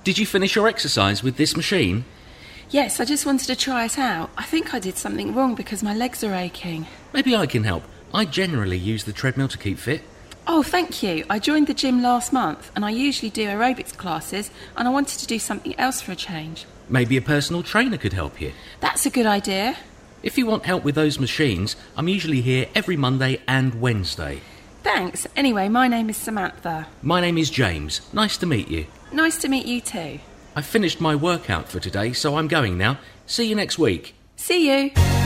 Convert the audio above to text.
Did you finish your exercise with this machine? Yes, I just wanted to try it out. I think I did something wrong because my legs are aching. Maybe I can help. I generally use the treadmill to keep fit. Oh, thank you. I joined the gym last month and I usually do aerobics classes and I wanted to do something else for a change. Maybe a personal trainer could help you. That's a good idea. If you want help with those machines, I'm usually here every Monday and Wednesday. Thanks. Anyway, my name is Samantha. My name is James. Nice to meet you. Nice to meet you too. I've finished my workout for today, so I'm going now. See you next week. See you.